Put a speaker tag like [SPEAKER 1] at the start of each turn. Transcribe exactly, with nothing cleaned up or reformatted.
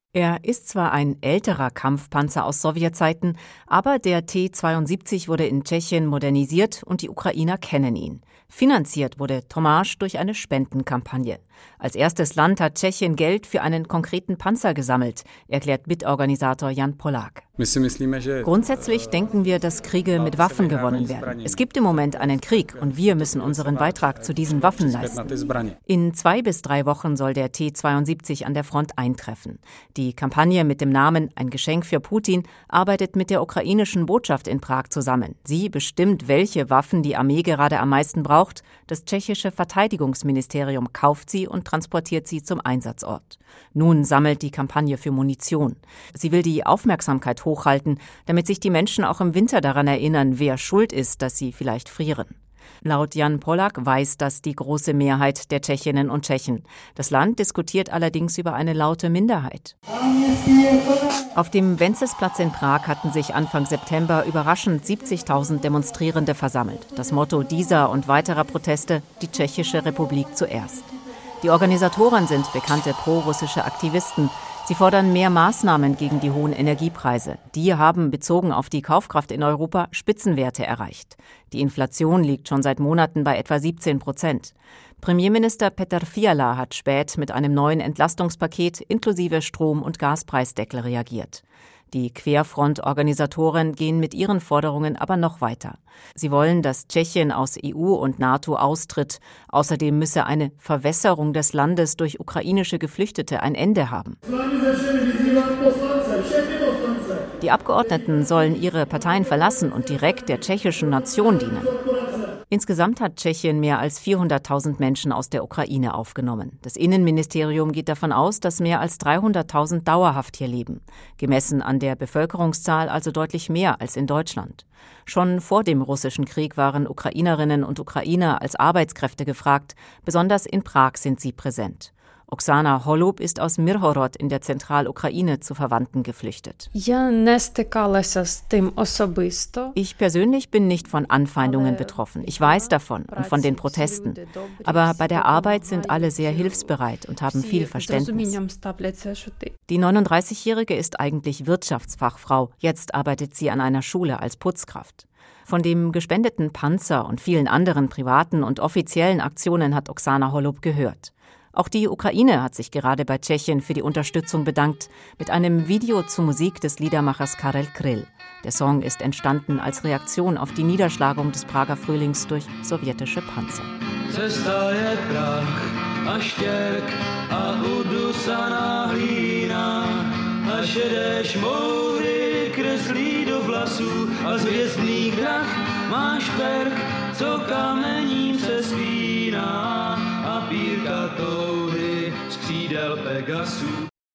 [SPEAKER 1] Er ist zwar ein älterer Kampfpanzer aus Sowjetzeiten, aber der T zweiundsiebzig wurde in Tschechien modernisiert und die Ukrainer kennen ihn. Finanziert wurde Tomáš durch eine Spendenkampagne. Als erstes Land hat Tschechien Geld für einen konkreten Panzer gesammelt, erklärt Mitorganisator Jan Polák. Grundsätzlich denken wir, dass Kriege mit Waffen gewonnen werden. Es gibt im Moment einen Krieg und wir müssen unseren Beitrag zu diesen Waffen leisten. In zwei bis drei Wochen soll der T zweiundsiebzig an der Front eintreffen. Die Kampagne mit dem Namen Ein Geschenk für Putin arbeitet mit der ukrainischen Botschaft in Prag zusammen. Sie bestimmt, welche Waffen die Armee gerade am meisten braucht. Das tschechische Verteidigungsministerium kauft sie und transportiert sie zum Einsatzort. Nun sammelt die Kampagne für Munition. Sie will die Aufmerksamkeit hochhalten, damit sich die Menschen auch im Winter daran erinnern, wer schuld ist, dass sie vielleicht frieren. Laut Jan Polák weiß das die große Mehrheit der Tschechinnen und Tschechen. Das Land diskutiert allerdings über eine laute Minderheit. Auf dem Wenceslatz in Prag hatten sich Anfang September überraschend siebzigtausend Demonstrierende versammelt. Das Motto dieser und weiterer Proteste: die Tschechische Republik zuerst. Die Organisatoren sind bekannte prorussische Aktivisten. Sie fordern mehr Maßnahmen gegen die hohen Energiepreise. Die haben, bezogen auf die Kaufkraft in Europa, Spitzenwerte erreicht. Die Inflation liegt schon seit Monaten bei etwa siebzehn Prozent. Premierminister Petr Fiala hat spät mit einem neuen Entlastungspaket inklusive Strom- und Gaspreisdeckel reagiert. Die Querfront-Organisatoren gehen mit ihren Forderungen aber noch weiter. Sie wollen, dass Tschechien aus E U und NATO austritt. Außerdem müsse eine Verwässerung des Landes durch ukrainische Geflüchtete ein Ende haben. Die Abgeordneten sollen ihre Parteien verlassen und direkt der tschechischen Nation dienen. Insgesamt hat Tschechien mehr als vierhunderttausend Menschen aus der Ukraine aufgenommen. Das Innenministerium geht davon aus, dass mehr als dreihunderttausend dauerhaft hier leben. Gemessen an der Bevölkerungszahl also deutlich mehr als in Deutschland. Schon vor dem russischen Krieg waren Ukrainerinnen und Ukrainer als Arbeitskräfte gefragt. Besonders in Prag sind sie präsent. Oksana Holub ist aus Mirhorod in der Zentralukraine zu Verwandten geflüchtet. Ich persönlich bin nicht von Anfeindungen betroffen. Ich weiß davon und von den Protesten. Aber bei der Arbeit sind alle sehr hilfsbereit und haben viel Verständnis. Die neununddreißigjährige ist eigentlich Wirtschaftsfachfrau. Jetzt arbeitet sie an einer Schule als Putzkraft. Von dem gespendeten Panzer und vielen anderen privaten und offiziellen Aktionen hat Oksana Holub gehört. Auch die Ukraine hat sich gerade bei Tschechien für die Unterstützung bedankt, mit einem Video zur Musik des Liedermachers Karel Kryl. Der Song ist entstanden als Reaktion auf die Niederschlagung des Prager Frühlings durch sowjetische Panzer.
[SPEAKER 2] Cesta je prach a štěrk a udusaná hlína a šedé šmoury kreslí do vlasů a z hvězdných drah máš perk, co kamením se spíná a pírka touhy z křídel Pegasů.